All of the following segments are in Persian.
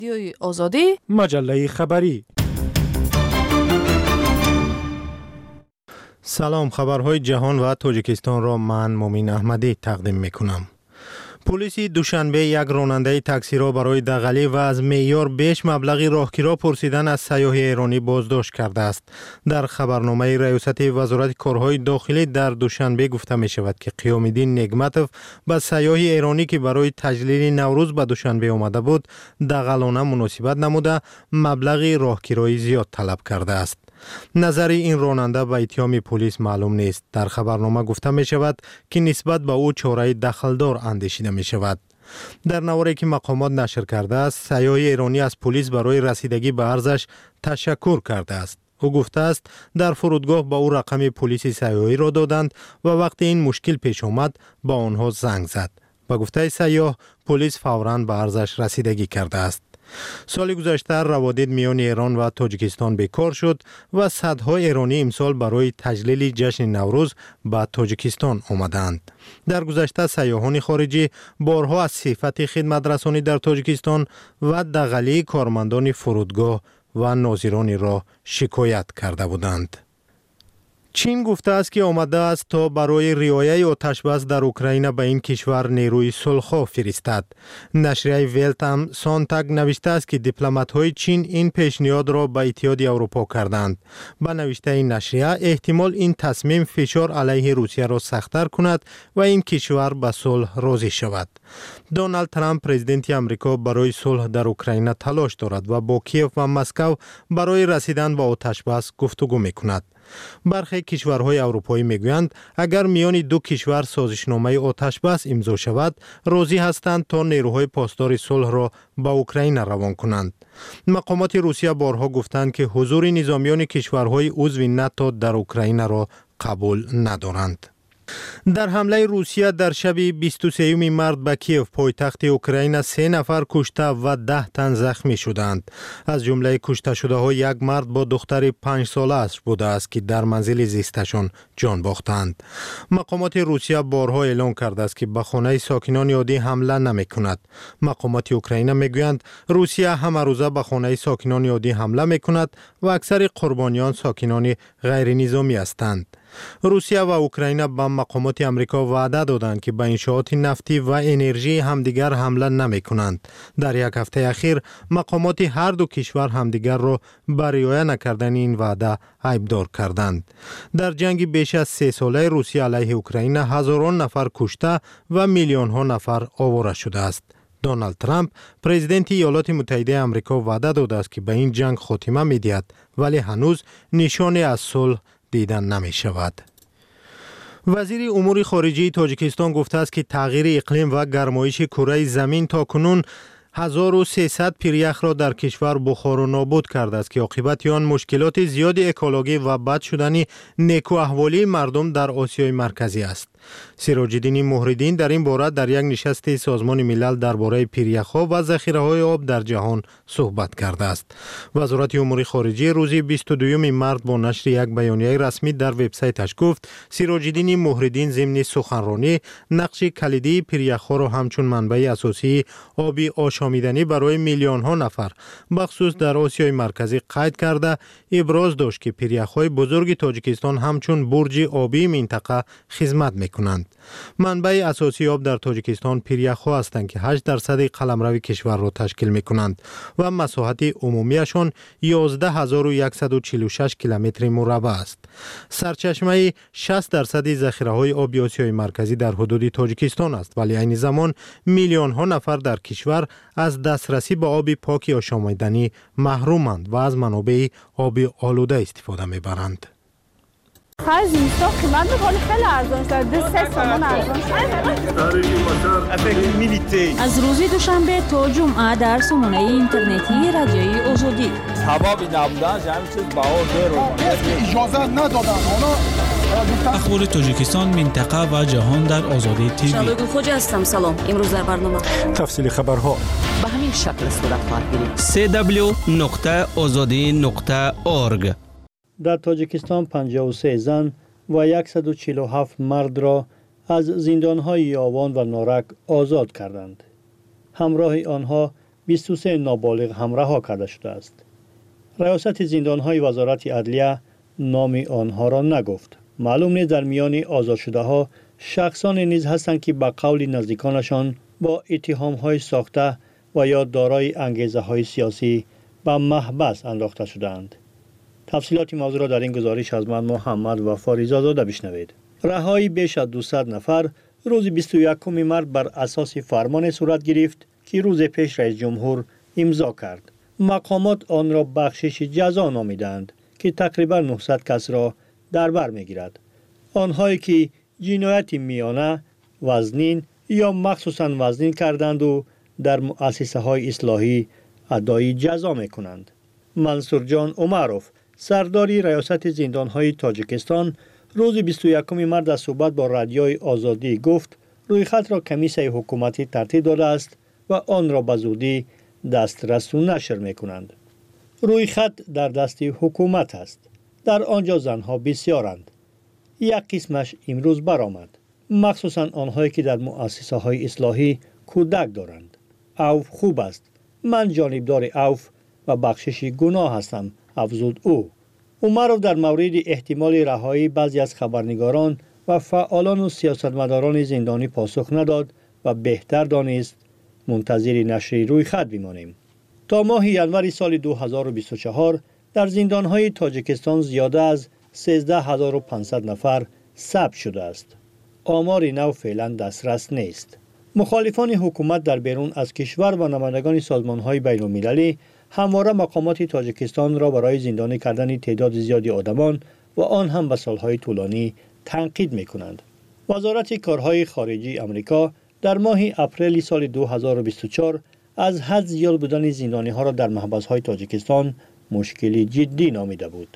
رادیوی آزادی، مجله خبری. سلام، خبرهای جهان و تاجیکستان را من مومین احمدی تقدیم میکنم. پلیس دوشنبه یک راننده تاکسی را برای دغلی و از معیار بیش مبلغ راهگیرا پرسیدن از سیاح ایرانی بازداشت کرده است. در خبرنامه ریاست وزارت کارهای داخلی در دوشنبه گفته می شود که قیام الدین نگمتوف به سیاح ایرانی که برای تجلیل نوروز به دوشنبه آمده بود دغلانه مناسبت نموده مبلغ راهگیرایی زیاد طلب کرده است. نظر این راننده به اتهام پلیس معلوم نیست. در خبرنامه گفته می شود که نسبت به او چاره دخلدار اندیشیده می شود. در نواری که مقامات نشر کرده است، سیاح ایرانی از پلیس برای رسیدگی به عرضش تشکر کرده است. او گفته است در فرودگاه با او رقم پلیس سیاحی را دادند و وقتی این مشکل پیش آمد با آنها زنگ زد. با گفته سیاح پلیس فوراً به عرضش رسیدگی کرده است. سال گذشته روابط میان ایران و تاجیکستان بیکار شد و صدها ایرانی امسال برای تجلیل جشن نوروز به تاجیکستان آمدند. در گذشته سیاحان خارجی بارها از صفت خدمت رسانی در تاجیکستان و دغلی کارمندان فرودگاه و ناظران را شکایت کرده بودند. چین گفته است که آمده است تا برای رعایت آتشبس در اوکراین به این کشور نیروی صلح فرستد. نشریه ولت هم سانتاگ نوشته است که دیپلمات‌های چین این پیشنهاد را به اتحاد اروپا کردند. با نوشته این نشریه احتمال این تصمیم فشار علیه روسیه را سخت‌تر کند و این کشور به صلح راضی شود. دونالد ترامپ پرزیدنت آمریکا برای صلح در اوکراین تلاش دارد و با کیف و مسکو برای رسیدن به آتشبس گفتگو می‌کند. برخی کشورهای اروپایی میگویند اگر میان دو کشور سازشنامه آتشبس امضا شود راضی هستند تا نیروهای پاسدار صلح را به اوکراین روان کنند. مقامات روسیه بارها گفتند که حضور نظامیان کشورهای عضو ناتو در اوکراین را قبول ندارند. در حمله روسیه در شب 23 مارس به کیف پایتخت اوکراین 3 نفر کشته و 10 تن زخمی شدند. از جمله کشته شده ها یک مرد با دختر 5 ساله است بوده است که در منزل زیستشان جان باختند. مقامات روسیه بارها اعلام کرده است که به خانه ساکنان عادی حمله نمی کند. مقامات اوکراین میگویند روسیه همه روزه به خانه ساکنان عادی حمله می کند و اکثر قربانیان ساکنان غیر نظامی هستند. روسیه و اوکراین به مقامات آمریکا وعده دادند که به انشاءات نفتی و انرژی همدیگر حمله نمی کنند. در یک هفته اخیر مقامات هر دو کشور همدیگر را بر رعایت نکردن این وعده عیبدار کردند. در جنگ بیش از 3 ساله روسیه علیه اوکراین هزاران نفر کشته و میلیون ها نفر آواره شده است. دونالد ترامپ پرزیدنت ایالات متحده آمریکا وعده داده است که به این جنگ خاتمه می‌دهد ولی هنوز نشانی از صلح دیدن نمی شود. وزیر امور خارجه تاجیکستان گفته است که تغییر اقلیم و گرمایش کره زمین تا کنون 1300 پیریخ را در کشور بخار و نابود کرده است که عاقبت آن مشکلات زیاد اکولوژی و بد شدن نیکو احوالی مردم در آسیای مرکزی است. سراج الدین مهرالدین در این باره در یک نشست سازمان ملل درباره پیریخ‌ها و ذخیره‌های آب در جهان صحبت کرده است. وزارت امور خارجه روز 22 مارس با نشر یک بیانیه رسمی در وبسایتش گفت سراج الدین مهرالدین ضمن سخنرانی نقش کلیدی پیریخ‌ها را همچون منبع اساسی آب آشامیدنی برای میلیون ها نفر بخصوص در آسیای مرکزی قید کرده ابراز داشت که پیریخ‌های بزرگ تاجیکستان همچون برج آبی منطقه خدمت می‌کنند. منبع اساسی آب در تاجیکستان پیریخ‌ها هستند که 8% قلمرو کشور را تشکیل می‌کنند و مساحت عمومیشان 11146 کیلومتر مربع است. سرچشمه 60% ذخیره‌های آب آسیای مرکزی در حدود تاجیکستان است ولی عین زمان میلیون ها نفر در کشور از دسترسی به آب پاک آشامیدنی محرومند و از منابع آب آلوده استفاده می‌برند. خرج اینستا قیمت بالا خیلی ارزان شده 3 تومان ارزان شده. از روز دوشنبه تا جمعه در سامانه اینترنتی رادیوی آزادی حبابی نبودن همین چیز بها اجازه ندادن اخبار تاجیکستان منطقه و جهان در آزادی تیوی. شادو خوجا هستم. سلام. امروز در برنامه تفصیل خبرها به همین شکل صورت خواهد گرفت. www.azadi.org. در تاجیکستان 53 زن و 147 مرد را از زندان‌های یاوان و نارک آزاد کردند. همراه آنها 23 نابالغ هم رها کرده شده است. ریاست زندان‌های وزارت عدلیه نام آنها را نگفت. معلوم نیست در میان آزاد شده ها شخصانی نیز هستند که به قول نزدیکانشان با اتهام‌های ساخته و یا دارای انگیزه‌های سیاسی به محبس انداخته شدند. تفصیلات موضوع را در این گزارش از من محمد و فاریزاده بشنوید. رهایی بیش از 200 نفر روز 21 مارس بر اساس فرمان صورت گرفت که روز پیش رئیس جمهور امضا کرد. مقامات آن را بخشش جزا نامیدند که تقریبا 900 کس را در بر می‌گیرد. آنهایی که جنایت میانه، وزنین یا مخصوصاً وزنین کردند و در مؤسسه‌های اصلاحی ادای جزا می‌کنند. منصور جان عمروف، سرداری ریاست زندان‌های تاجیکستان، روز 21 مارس در صحبت با رادیوی آزادی گفت رویخط را کمیسیون حکومتی ترتیب داده است و آن را به زودی دسترس و نشر می‌کنند. رویخط در دست حکومت است. در آنجا زنها بسیارند. یک قسمش امروز برآمد، مخصوصاً آنهایی که در مؤسسه‌های اصلاحی کودک دارند. عوف خوب است. من جانبدار عوف و بخشش گناه هستم، افزود او. عمروف در مورد احتمال رهایی بعضی از خبرنگاران و فعالان و سیاستمداران زندانی پاسخ نداد و بهتر دانست منتظر نشر رویخط بمانیم. تا ماه ینور سال 2024 در زندان‌های تاجیکستان زیاده از 13500 نفر ثبت شده است. آمار نو فعلا دسترس نیست. مخالفان حکومت در بیرون از کشور و نمایندگان سازمان‌های بین‌المللی همواره مقامات تاجیکستان را برای زندانی کردن تعداد زیادی آدمان و آن هم به سالهای طولانی تنقید می‌کنند. وزارت کارهای خارجی آمریکا در ماه اپریل سال 2024 از حد زیاد بودن زندانی‌ها را در محبس‌های تاجیکستان مشکلی جدی نامیده بود.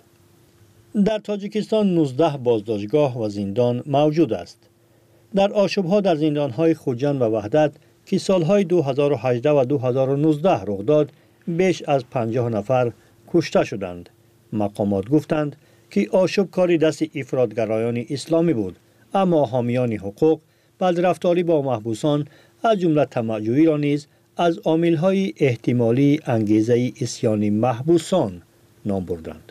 در تاجیکستان 19 بازداشتگاه و زندان موجود است. در آشوب‌ها در زندان‌های خوجند و وحدت که سالهای 2018 و 2019 رخ داد، بیش از 50 نفر کشته شدند. مقامات گفتند که آشوب کاری دست افراطگرایان اسلامی بود، اما حامیان حقوق بدرفتاری با محبوسان از جمله طمع‌جویی را نیز از عامل‌های احتمالی انگیزه عصیان محبوسان نام بردند.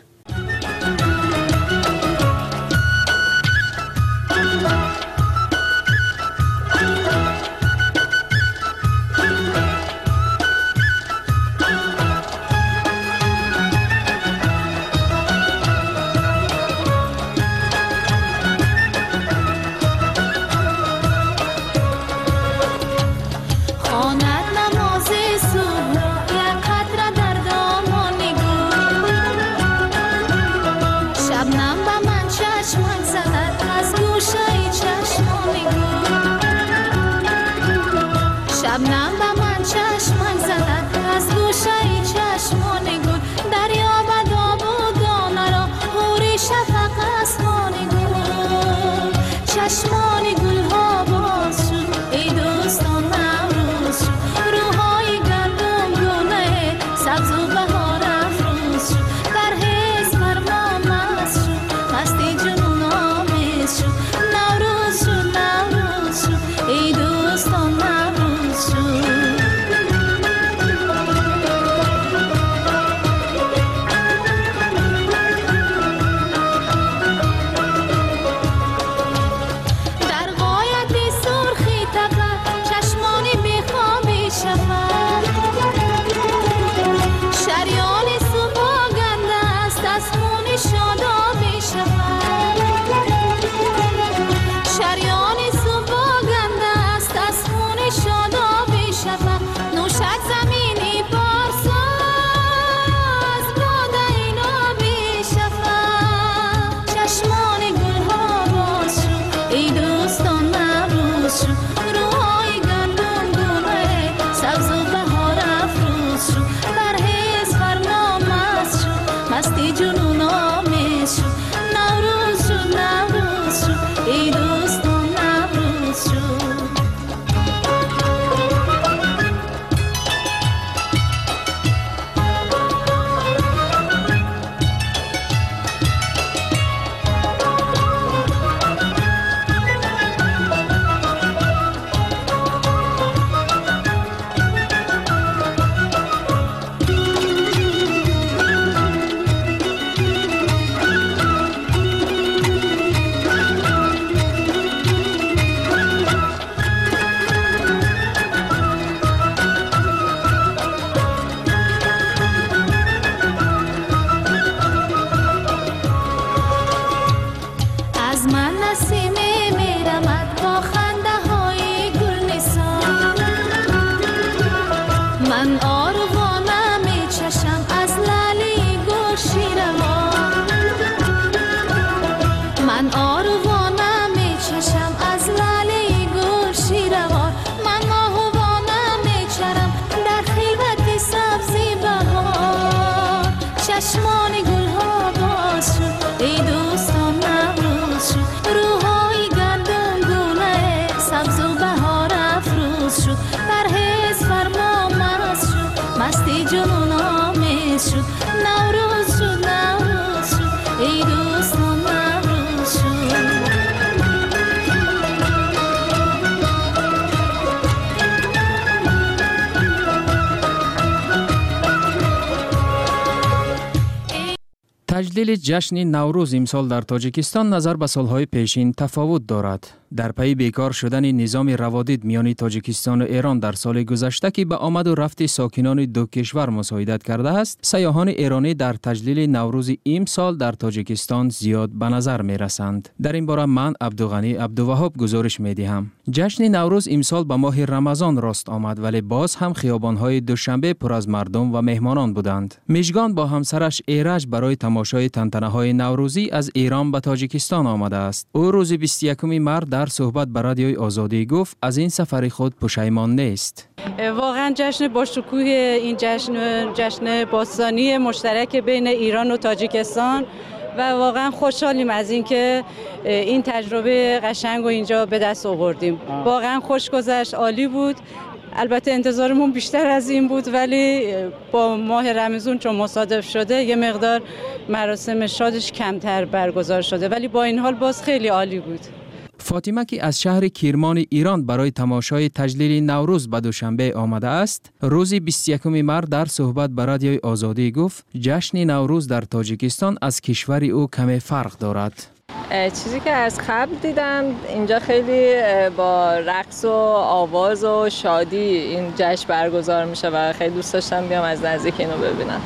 تجلیل جشن نوروز امسال در تاجیکستان نظر به سالهای پیشین تفاوت دارد. در پی بیکار شدن نظام روادید میان تاجیکستان و ایران در سال گذشته که به آمد و رفت ساکنان دو کشور مساعدت کرده است، سیاحان ایرانی در تجلیل نوروز امسال در تاجیکستان زیاد به نظر می رسند. در این باره من عبدالغنی عبدالوهاب گزارش می دهم. جشن نوروز امسال به ماه رمضان راست آمد، ولی باز هم خیابان‌های دوشنبه پر از مردم و مهمانان بودند. میژگان با همسرش ایرج برای تماشای تنتنه‌های نوروزی از ایران به تاجیکستان آمده است. او روز 21 مارس در صحبت به رادیوی آزادی گفت از این سفر خود پشیمان نیست. واقعا جشن با شکوه این جشن باستانی مشترک بین ایران و تاجیکستان و واقعا خوشحالیم از اینکه این تجربه قشنگ رو اینجا به دست آوردیم. واقعا خوش گذشت، عالی بود. البته انتظارمون بیشتر از این بود، ولی با ماه رمضان چون مصادف شده یه مقدار مراسم شادش کمتر برگزار شده، ولی با این حال باز خیلی عالی بود. فاطمه که از شهر کرمان ایران برای تماشای تجلیل نوروز به دوشنبه آمده است، روز 21 مارس در صحبت به رادیوی آزادی گفت جشن نوروز در تاجیکستان از کشور او کمی فرق دارد. چیزی که از قبل دیدم اینجا خیلی با رقص و آواز و شادی این جشن برگزار میشه و خیلی دوست داشتم بیام از نزدیک اینو ببینم.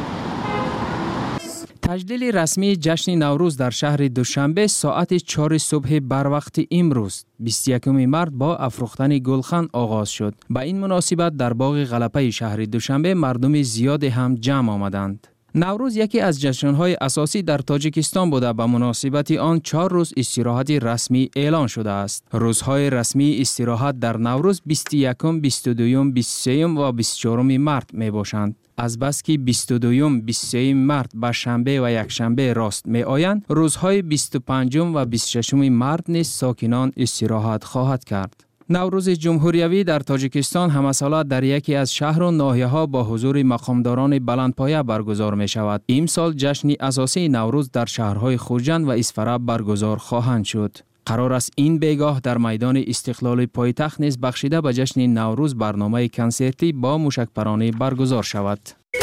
تجلیل رسمی جشن نوروز در شهر دوشنبه ساعت 4 صبح بر وقت امروز 21 مارس با افروختن گلخن آغاز شد. با این مناسبت در باغ غلپه شهر دوشنبه مردم زیاد هم جمع آمدند. نوروز یکی از جشن‌های اساسی در تاجیکستان بوده. به مناسبت آن 4 روز استراحت رسمی اعلان شده است. روزهای رسمی استراحت در نوروز 21، 22، 23 و 24 مارس می باشند. از بس که 22، 23 مارس به شنبه و یکشنبه راست می آیند، روزهای 25 و 26 مارس نیز ساکنان استراحت خواهد کرد. نوروز جمهوریوی در تاجیکستان همساله در یکی از شهر و ناحیه‌ها با حضور مقامداران بلندپایه برگزار می شود. امسال جشن اساسی نوروز در شهرهای خوجند و اصفراب برگزار خواهند شد. قرار است این بیگاه در میدان استقلال پایتخت نیز بخشیده به جشن نوروز برنامه کنسرتی با موشکپرانی برگزار شود.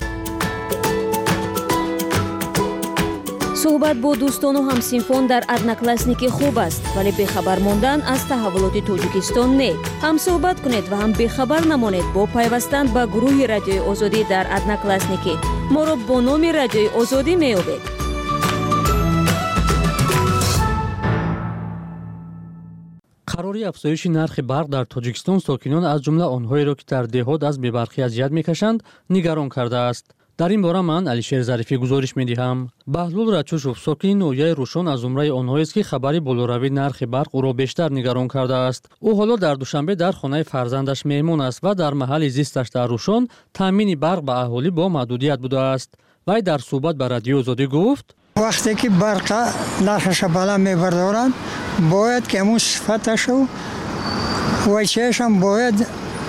صحبت با دوستان و همسینفون در ادناکلاسنیکی خوب است، ولی بخبر ماندن از تحولات تاجیکستان نه. هم صحبت کنید و هم بخبر نمانید با پیوستن به گروه رادیوی آزادی در ادناکلاسنیکی. ما را با نام رادیوی آزادی می‌یابید. قراری افزایش نرخ برق در تاجیکستان ساکنان از جمله آنهایی را که در دهات از بی‌برقی اذیت می‌کشند نگران کرده است. در این باره من علیشیر ظریفی گزارش می‌دهم. بهلول رچوشوف ساکن نویای روشن از زمره آنهایی است که خبری بالوروی نرخ برق او را بیشتر نگران کرده است. او حالا در دوشنبه در خانه فرزندش مهمان است و در محل زیستش در روشن تامین برق به اهالی با محدودیت بوده است. وی در صحبت به رادیو آزادی گفت: وقتی که برق نرخش بالا می‌بردارند باید که همون صفتش و ویچهش هم باید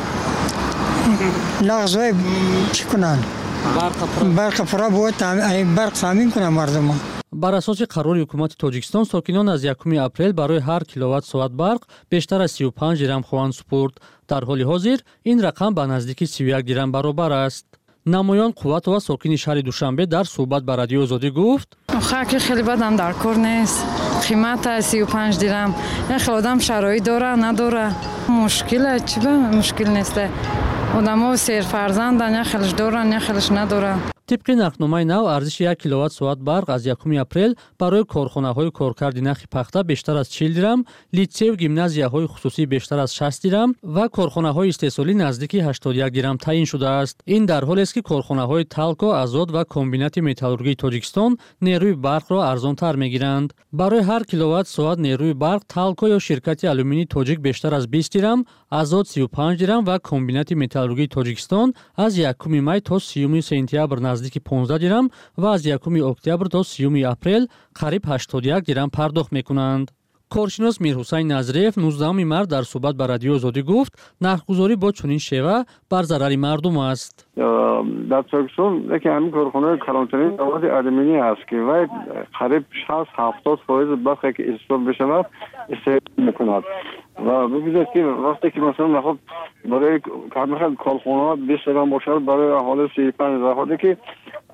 لغزوی چی کنن؟ برق فرا باید برق تامین کنن مردم. بر اساس قرار حکومت تاجیکستان ساکنان از 1 اپریل برای هر کیلووات ساعت برق بیشتر از 35 درم خواهند سپرد. در حال حاضر این رقم به نزدیک 31 درم برابر است. نمایان قوت و ساکن شهر دوشنبه در صحبت با رادیو آزادی گفت: خاک خیلی بدم در کار نیست. قیمت 35 درم. خیلی آدم شرایط داره نداره. مشکل چی به مشکل نیست. آدم‌ها سیر فرزندن، یا خیلیش دارن یا خیلیش ندارن. طبق نرخنامه نو ارزش 1 کیلووات ساعت برق از 1 اپریل برای کارخانه‌های کارکرد نخ پخته بیشتر از 40 درم، لیتسه و گیمنازیاهای خصوصی بیشتر از 60 درم و کارخانه‌های استحصالی نزدیک 81 درم تعیین شده است. این در حالی است که کارخانه‌های تالکو، آزاد و کمبینات متالورژی تاجیکستان نیروی برق را ارزان‌تر می‌گیرند. برای هر کیلووات ساعت نیروی برق تالکو یا شرکت آلومینی تاجیک بیشتر از 20 درم، آزاد 35 درم و کمبینات متالورژی تاجیکستان از 1 می تا 30 سپتامبر نزدیک 15 درم و از 1 اکتبر تا 30 اپریل قریب 81 درم پرداخت می‌کنند. کارشناس میرحسین نظریف 19 مارس در صحبت با رادیو آزادی گفت نرخ‌گذاری با چنین شیوه بر ضرر مردم است. در تاجیکستان یکی همین کارخانه کلانتری مواد آلومینی است که وای قریب 60-70% برقی که استفاده بشود استفاده می‌کند و ببینید که وقتی که مثلا خب برای کارخانه 20 درم باشد برای اهالی 35 درم که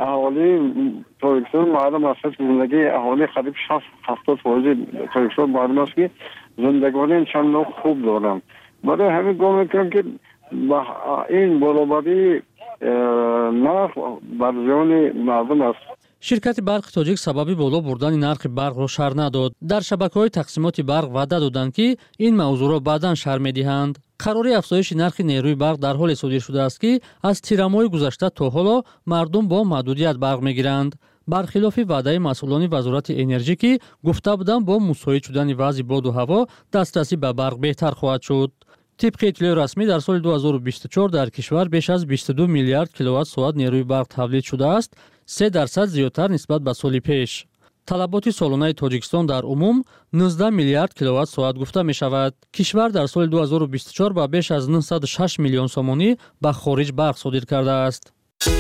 اهالی تاجیکستان معلوم است که زندگی اهالی قریب 60-70% تاجیکستان معلوم است که زندگانی چند نوع خوب دارند. برای همین گمان میکنم که این برابری نرخ بر زیان مردم است. شرکت برق تاجیک سببی بالا بردن نرخ برق را شرح نداد. در شبکه‌های تقسیمات برق وعده دادند که این موضوع را بعداً شرح می‌دهند. قرار افزایش نرخ نیروی برق در حال صادر شده است که از تیرماه گذشته تا حالا مردم با محدودیت برق می‌گیرند. برخلاف وعده مسئولان وزارت انرژی که گفته بودند با مساعد شدن وضع باد و هوا دسترسی به برق بهتر خواهد شد. طبق اطلاع رسمی در سال 2024 در کشور بیش از 22 میلیارد کیلووات ساعت نیروی برق تولید شده است، 3% زیادتر نسبت به سال پیش. طلبات سالانه تاجیکستان در عموم 19 میلیارد کیلووات ساعت گفته می شود. کشور در سال 2024 با بیش از 906 میلیون سومانی به خارج برق صادر کرده است.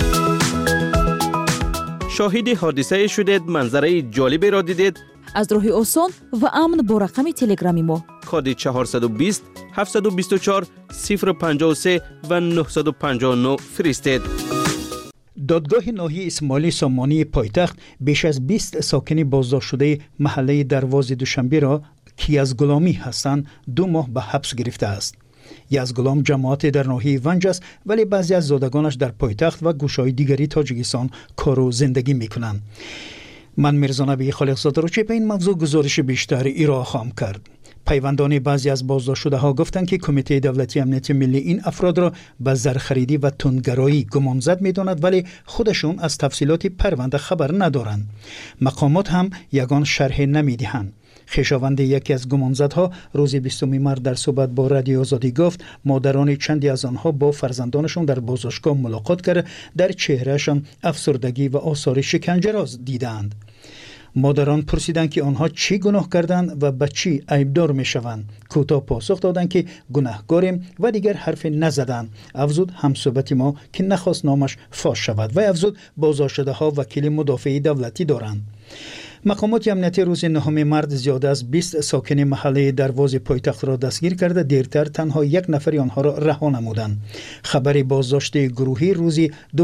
شاهد حادثه شدید، منظره جالبی را دیدید؟ از راه آسان و امن با رقم تلگرامی ما کد 420 724 053 و 959 فرستید. دادگاه ناحیه اسماعیلی سامانی پایتخت بیش از 20 ساکن بازداشت شده محله دروازه دوشنبه را که از غلامی هستند 2 ماه به حبس گرفته است. یزغلام جماعت در ناحیه ونج است، ولی بعضی از زادگانش در پایتخت و گوشه‌های دیگری تاجیکستان کار و زندگی میکنند. من میرزا نبی خالقزاده را چه به این موضوع گزارش بیشتر ارائه خواهم کرد. پیوندان بعضی از بازداشت شده ها گفتند که کمیته دولتی امنیت ملی این افراد را به زرخریدی و تندگرایی گمانزد می‌داند، ولی خودشون از تفصیلات پرونده خبر ندارند. مقامات هم یگان شرح نمی‌دهند. خویشاوند یکی از گمانزدها روز 20 مارس در صحبت با رادیو آزادی گفت مادران چندی از آنها با فرزندانشان در بازداشتگاه ملاقات کرده در چهرهشان افسردگی و آثار شکنجه را دیدند. مادران پرسیدند که آنها چی گناه کردند و به چی عیبدار می شوند. کوتاه پاسخ دادند که گناهکاریم و دیگر حرف نزدند. افزود همصحبت ما که نخواست نامش فاش شود و افزود بازداشت شده ها وکیل مدافع دولتی دارند. مقامات امنیتی روز 9 مارس زیاده از 20 ساکن محله دروازه پایتخت را دستگیر کرده، دیرتر تنها 1 نفر آنها را رها نمودند. خبر بازداشت گروهی روز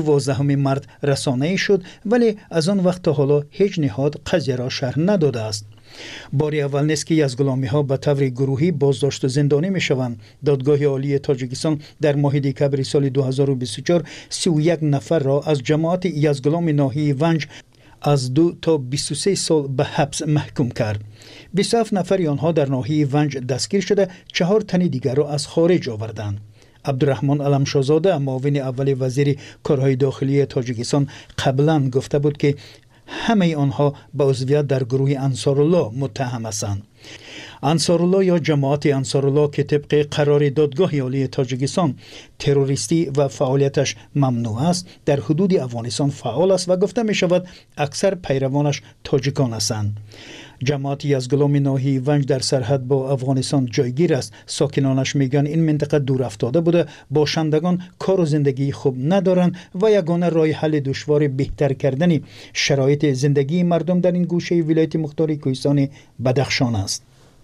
12 مارس رسانه‌ای شد، ولی از آن وقت تا حالا هیچ نهاد قضیه را شرح نداده است. باری اول نیست که یزغلامی ها به طور گروهی بازداشت و زندانی می شوند. دادگاه عالی تاجیکستان در ماه دکمبر سال 2024 31 نفر را از جماعت یزغلام ناحیه ونج از 2 تا 23 سال به حبس محکوم کرد. 27 نفر آنها در ناحیه ونج دستگیر شده، 4 تن دیگر را از خارج آوردند. عبدالرحمن علمشاهزاده معاون اول وزیر کارهای داخلی تاجیکستان قبلا گفته بود که همه آنها به عضویت در گروه انصارالله متهم هستند. انصارالله یا جماعت انصارالله که طبق قرار دادگاه عالی تاجیکستان تروریستی و فعالیتش ممنوع است، در حدود افغانستان فعال است و گفته می شود اکثر پیروانش تاجیکان هستند. جماعت یزغلام ناحیه ونج در سرحد با افغانستان جایگیر است. ساکنانش میگن این منطقه دور افتاده بوده، باشندگان کار و زندگی خوب ندارند و یگانه راه حل دشوار بهتر کردن شرایط زندگی مردم در این گوشه ولایت مختار کوهستان بدخشان است.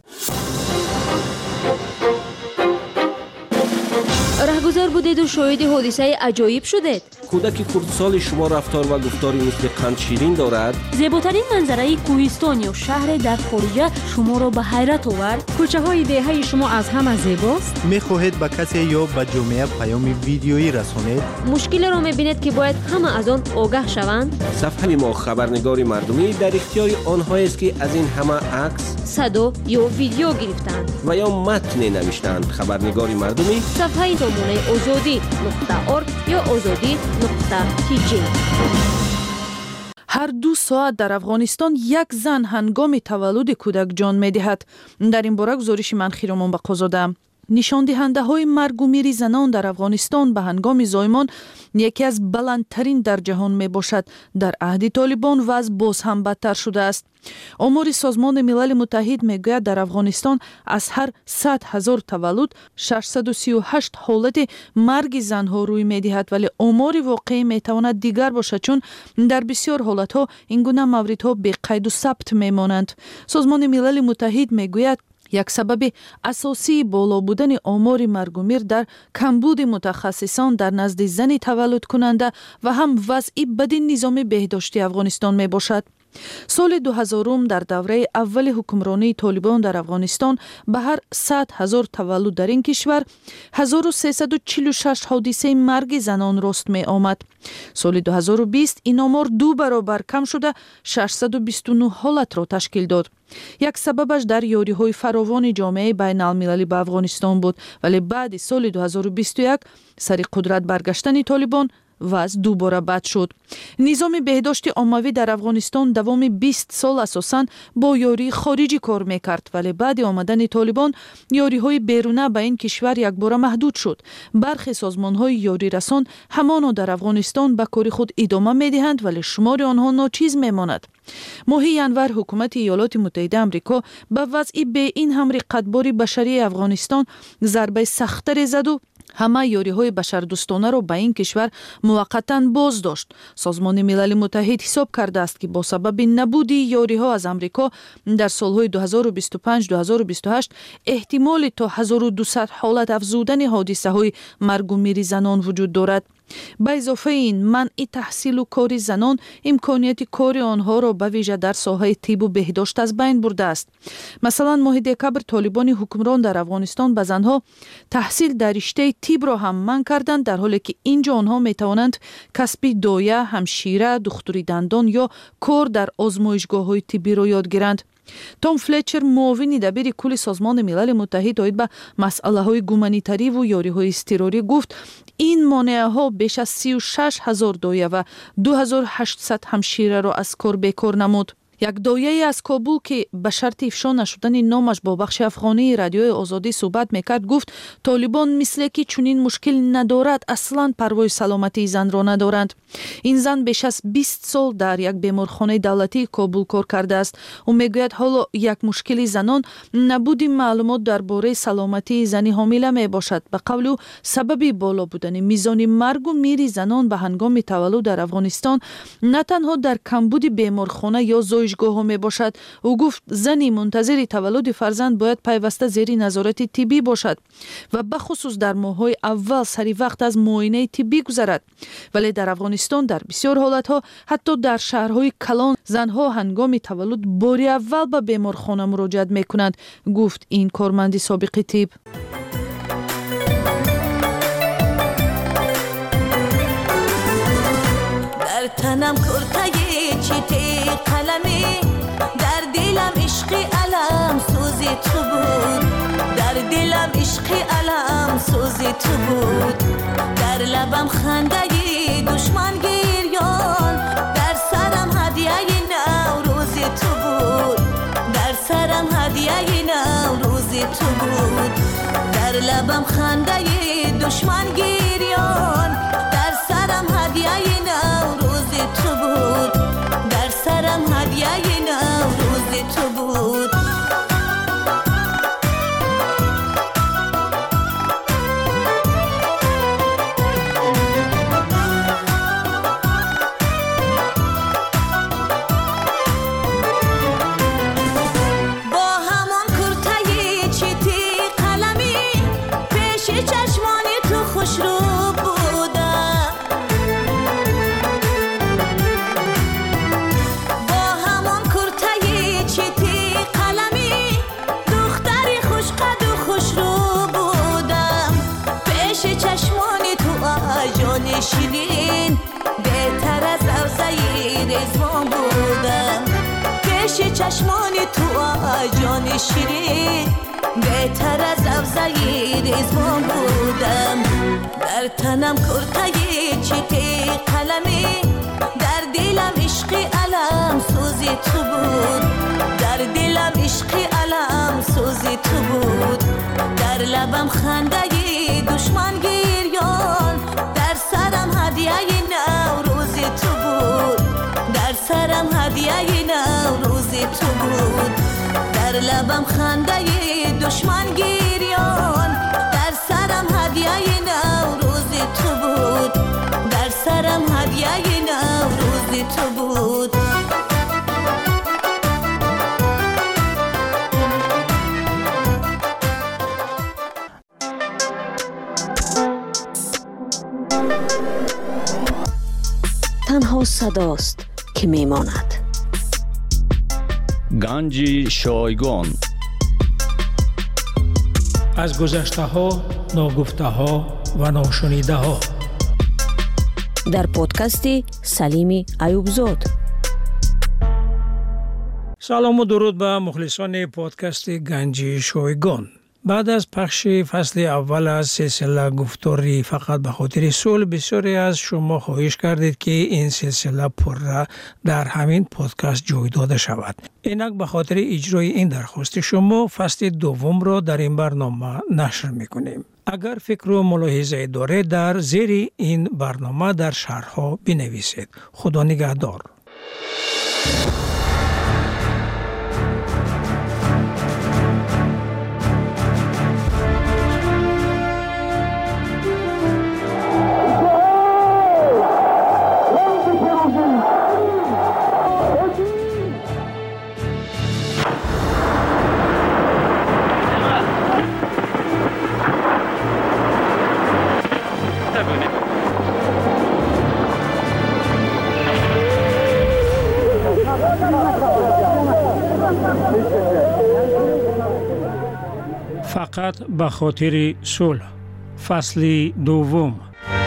رهگذر بودید و شاهد حادثه عجایب شدید. کودک خردسال شما رفتار و گفتاری مثل قند شیرین دارد. زیباترین منظره کوهستان یا شهر در خارج شما را به حیرت آورد. کوچه های دهه شما از همه زیباست. میخواهید به کسی یا به جامعه پیام ویدیویی رسانید؟ مشکل را میبینید که باید همه از آن آگاه شوند. صفحه ما خبرنگار مردمی در اختیار آنهایی است که از این همه عکس، صدا یا ویدیو گرفتند و یا متن نوشتند. خبرنگار مردمی صفحه نمونه azadi.org یا azadi.tg. هر 2 ساعت در افغانستان یک زن هنگام تولد کودک جان می‌دهد. در این باره گزارش من خیرمان بقازاده. نشان دهنده های مرگ و میر زنان در افغانستان به هنگام زایمان یکی از بلندترین در جهان می باشد. در عهد طالبان وضع باز هم بدتر شده است. آمار سازمان ملل متحد می گوید در افغانستان از هر 100,000 تولد 638 حالت مرگ زنها روی می دهد، ولی آمار واقعی می تواند دیگر باشد، چون در بسیار حالت ها این گونه موردها بی قید و ثبت می مانند. سازمان ملل متحد می گوید як сабаби асосии боло будани омори маргумир дар камбуди мутахассисон дар назди зани таваллудкунанда ва ҳам вазъи бади низоми беҳдошти Афғонистон мебошад. соли 2000 дар давраи аввали ҳукмронии Толибон дар Афғонистон ба ҳар 100,000 таваллуд дар ин кишвар 1346 ҳодисаи марги занон рост меомад. соли 2020 ин омор 2 баробар кам шуда 629 ҳолатро ташкил дод. як сабабаш дар ёриҳои фаровони ҷомеаи байналмилалӣ ба Афғонистон буд, вале баъди соли 2021 сари қудрат баргаштани Толибон ваз дубора бад шуд. низоми беҳдошти оммавӣ дар Афғонистон давоми 20 сол асосан бо ёрии хориҷӣ кор мекард, вале баъди омадани Толибон ёриҳои беруна ба ин кишвар якбора маҳдуд шуд. бархе созмонҳои ёрирасон ҳамоно дар Афғонистон ба кори худ идома медиҳанд, вале шумори онҳо ночиз мемонад. моҳи январ ҳукумати Иёлоти Муттаҳидаи Амрико ба вазъи беин ҳам риққатбори башарии Афғонистон зарбаи сахттаре заду ҳама ёриҳои башардӯстонаро ба ин кишвар муваққатан боз дошт. созмони милали муттаҳид ҳисоб кардааст, ки бо сабаби набуди ёриҳо аз Амрико дар солҳои 2025-2028 эҳтимоли то 1200 ҳолат афзудани ҳодисаҳои маргумири занон вуҷуд дорад. ба изофаи ин манъи таҳсилу кори занон имконияти кори онҳоро ба вижа дар соҳаи тибу беҳдошт аз байн бурдааст. масалан моҳи декабр толибони ҳукмрон дар Афғонистон ба занҳо таҳсил дар риштаи тибро ҳам манъ карданд, дар ҳоле ки инҷо онҳо метавонанд касби доя, ҳамшира, духтури дандон ё кор дар озмоишгоҳҳои тиббиро ёд гиранд. Том Флетчер, муовини дабири кулли созмони милали муттаҳид оид ба масъалаҳои гуманитариву ёриҳои изтирорӣ гуфт, ин монеаҳо беш аз 36,000 доя ва 2800 ҳамшираро аз кор бекор намуд. як дояе аз Кобул ки ба шарти ифшо нашудани номаш бо бахши афғонии радиои озодӣ суҳбат мекард гуфт, Толибон мисле ки чунин мушкил надорад, аслан парвои саломатии занро надоранд. ин зан беш аз 20 сол дар як беморхонаи давлатии Кобул кор кардааст. ӯ мегӯяд ҳоло як мушкили занон набуди маълумот дар бораи саломатии зани ҳомила мебошад. ба қавли ӯ сабаби боло будани мизони маргу мири занон ба ҳангоми таваллуд дар Афғонистон на танҳо дар камбуди беморхона ё зоишгоҳҳо мебошад. ӯ гуфт, зани мунтазири таваллуди фарзанд бояд пайваста зери назорати тиббӣ бошад ва бахусус дар моҳҳои аввал сари вақт аз муоинаи тиббӣ гузарад. вале дар Афғонистон дар бисёр ҳолатҳо ҳатто дар шаҳрҳои калон занҳо ҳангоми таваллуд бори аввал ба беморхона муроҷиат мекунанд, гуфт ин корманди собиқи тиб. در تنم کرتای چیتی قلمی، در دلم عشقی علم سوزی تو بود، در دلم عشقی علم سوزی تو بود، در لبم خنده دشمن گریان، در سرم هدیه نوروزی تو بود، در سرم هدیه نوروزی تو بود، در لبم خنده دشمن گریان، در سرم هدیه نوروزی تو بود، در سرم هدیه نوروزی تو بود. شیرین بهتر از روزای رزوان بودم، پیش چشمان تو جان شیرین بهتر از روزای رزوان بودم. در تنم کرتای چیتی قلمی، در دلم عشقی علم سوزی تو بود، در دلم عشقی علم سوزی تو بود، در لبم خنده دشمن گریان، در سرم هدیه نوروزی تو بود، در سرم هدیه نوروزی تو بود، در لبم خنده دشمن گریان، در سرم هدیه نوروزی تو بود، در سرم هدیه نوروزی تو بود. تنها صداست که میماند. گنج شایگان. از گذشته ها، ناگفته ها و ناشنیده ها. در پادکست سلیم ایوبزاد. سلام و درود به مخلصان پادکست گنج شایگان. بعد از پخش فصل اول از سلسله گفتاری فقط به خاطر صلح، بسیاری از شما خواهش کردید که این سلسله پر در همین پادکست جای داده شود. اینک به خاطر اجرای این درخواست شما فصل دوم را در این برنامه نشر میکنیم. اگر فکر و ملاحظه دارید در زیر این برنامه در شرح‌ها بنویسید. خدا نگهدار. فقط به خاطر صلح، فصل دوم.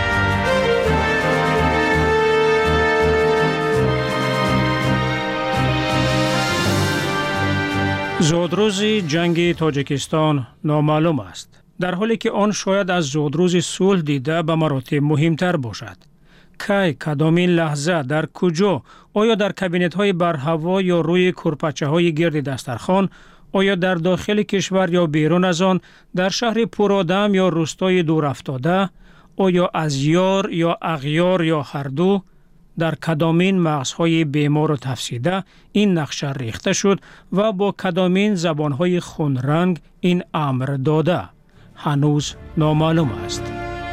زودروز جنگ تاجیکستان نامعلوم است، در حالی که آن شاید از زودروز صلح دیده به مراتب مهمتر باشد. کی، کدامین لحظه، در کجا؟ آیا در کابینت های بر هوا یا روی کرپچه های گرد دسترخوان؟ آیا در داخل کشور یا بیرون از آن، در شهر پرآدم یا روستای دور افتاده؟ آیا از یار یا اغیار یا هر دو؟ در کدامین مغزهای بیمار و تفسیده این نقشه ریخته شد و با کدامین زبانهای خونرنگ این امر داده؟ هنوز نامعلوم است.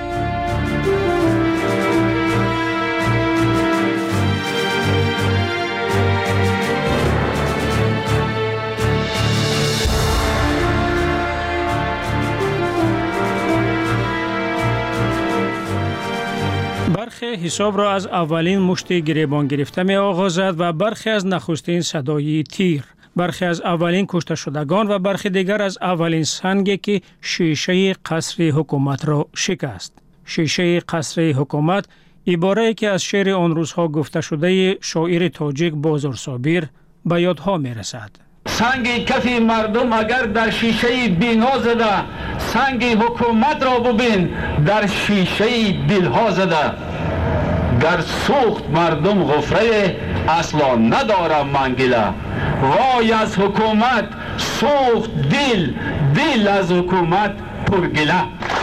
برخی حساب را از اولین مشت گریبان گرفته می آغازد و برخی از نخستین صدای تیر، برخی از اولین کشته شدگان و برخی دیگر از اولین سنگی که شیشه قصر حکومت را شکست. شیشه قصر حکومت عباره‌ای که از شعر آن روزها گفته شده شاعر تاجیک بازار صابر به یادها می رسد. سنگ کف مردم اگر در شیشه بینا زده، سنگ حکومت را ببین در شیشه دلها زده. در سوخت مردم غفره اصلا ندارم منگله، وای از حکومت سوخت دل از حکومت پرگله.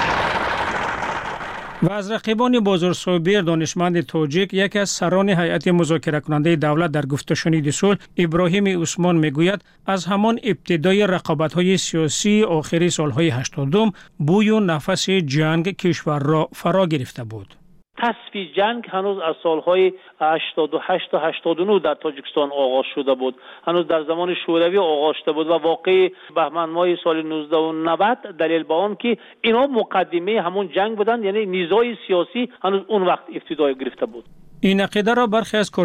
و از رقیبان بازار صابر دانشمند تاجیک، یکی از سران هیئت مذاکره کننده دولت در گفت و شنید صلح، ابراهیم عثمان میگوید از همان ابتدای رقابت‌های سیاسی آخر سال‌های 80 بوی و نفس جنگ کشور را فرا گرفته بود. تصفیه جنگ هنوز از سالهای 88 تا 89 در تاجیکستان آغاز شده بود. هنوز در زمان شوروی آغاز شده بود و واقع بهمن ماه سال 1990 دلیل به آن که اینا مقدمه همون جنگ بودند، یعنی نیزای سیاسی هنوز اون وقت ابتدای گرفته بود. این عقیده را برخی از